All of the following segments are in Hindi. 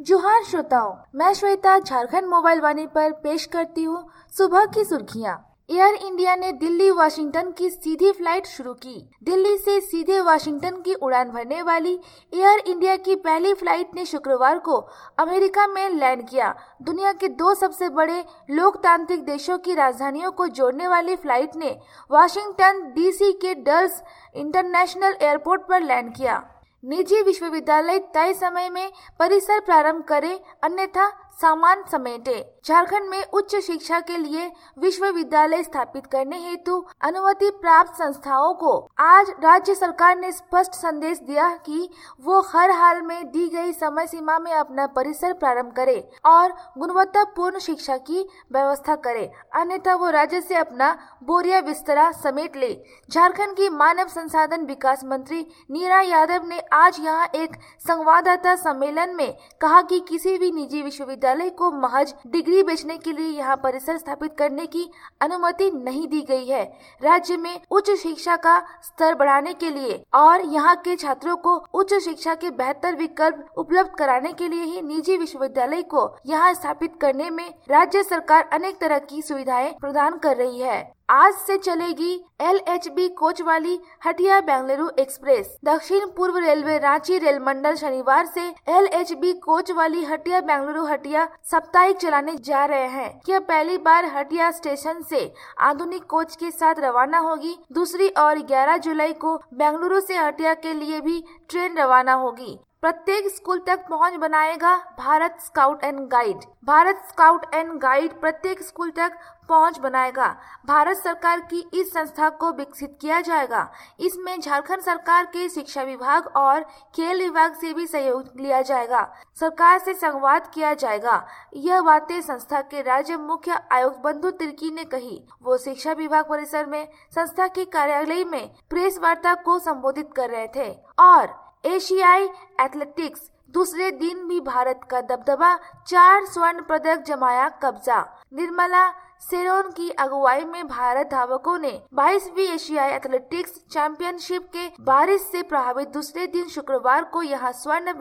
जोहार श्रोताओं, मैं श्वेता झारखंड मोबाइल वाणी पर पेश करती हूँ सुबह की सुर्खियाँ। एयर इंडिया ने दिल्ली वाशिंगटन की सीधी फ्लाइट शुरू की। दिल्ली से सीधे वाशिंगटन की उड़ान भरने वाली एयर इंडिया की पहली फ्लाइट ने शुक्रवार को अमेरिका में लैंड किया। दुनिया के दो सबसे बड़े लोकतांत्रिक देशों की राजधानियों को जोड़ने वाली फ्लाइट ने वाशिंगटन डीसी के डल्स इंटरनेशनल एयरपोर्ट पर लैंड किया। निजी विश्वविद्यालय तय समय में परिसर प्रारंभ करें, अन्यथा सामान समेटे। झारखंड में उच्च शिक्षा के लिए विश्वविद्यालय स्थापित करने हेतु अनुमति प्राप्त संस्थाओं को आज राज्य सरकार ने स्पष्ट संदेश दिया कि वो हर हाल में दी गई समय सीमा में अपना परिसर प्रारंभ करे और गुणवत्तापूर्ण शिक्षा की व्यवस्था करे, अन्यथा वो राज्य से अपना बोरिया बिस्तरा समेट ले। झारखंड की मानव संसाधन विकास मंत्री नीरा यादव ने आज यहाँ एक संवाददाता सम्मेलन में कहा कि किसी भी निजी विश्वविद्यालय को महज डिग्री बेचने के लिए यहाँ परिसर स्थापित करने की अनुमति नहीं दी गई है। राज्य में उच्च शिक्षा का स्तर बढ़ाने के लिए और यहाँ के छात्रों को उच्च शिक्षा के बेहतर विकल्प उपलब्ध कराने के लिए ही निजी विश्वविद्यालय को यहाँ स्थापित करने में राज्य सरकार अनेक तरह की सुविधाएं प्रदान कर रही है। आज से चलेगी LHB कोच वाली हटिया बेंगलुरु एक्सप्रेस। दक्षिण पूर्व रेलवे रांची रेल मंडल शनिवार से LHB कोच वाली हटिया बेंगलुरु हटिया साप्ताहिक चलाने जा रहे हैं। यह पहली बार हटिया स्टेशन से आधुनिक कोच के साथ रवाना होगी। दूसरी और 11 जुलाई को बेंगलुरु से हटिया के लिए भी ट्रेन रवाना होगी। प्रत्येक स्कूल तक पहुंच बनाएगा Bharat scout and guide. Bharat scout and guide प्रत्येक स्कूल तक पहुंच बनाएगा। भारत सरकार की इस संस्था को विकसित किया जाएगा। इसमें झारखंड सरकार के शिक्षा विभाग और खेल विभाग से भी सहयोग लिया जाएगा। सरकार से संवाद किया जाएगा। यह बातें संस्था के राज्य मुख्य आयुक्त बंधु तिर्की ने कही। वो शिक्षा विभाग परिसर में संस्था के कार्यालय में प्रेस वार्ता को संबोधित कर रहे थे। और एशियाई एथलेटिक्स दूसरे दिन भी भारत का दबदबा, 4 स्वर्ण पदक जमाया कब्जा। निर्मला सेरोन की अगुवाई में भारत धावकों ने 22वीं एशियाई एथलेटिक्स चैंपियनशिप के बारिश से प्रभावित दूसरे दिन शुक्रवार को यहां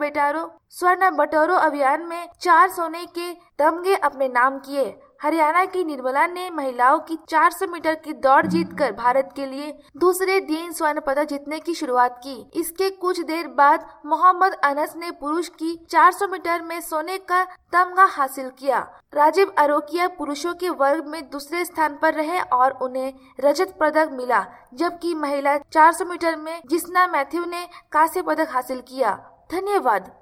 स्वर्ण बटोरो अभियान में 4 सोने के तमगे अपने नाम किए। हरियाणा की निर्मला ने महिलाओं की 400 मीटर की दौड़ जीतकर भारत के लिए दूसरे दिन स्वर्ण पदक जीतने की शुरुआत की। इसके कुछ देर बाद मोहम्मद अनस ने पुरुष की 400 मीटर में सोने का तमगा हासिल किया। राजीव आरोकिया पुरुषों के वर्ग में दूसरे स्थान पर रहे और उन्हें रजत पदक मिला, जबकि महिला 400 मीटर में जिस्ना मैथ्यू ने कांस्य पदक हासिल किया। धन्यवाद।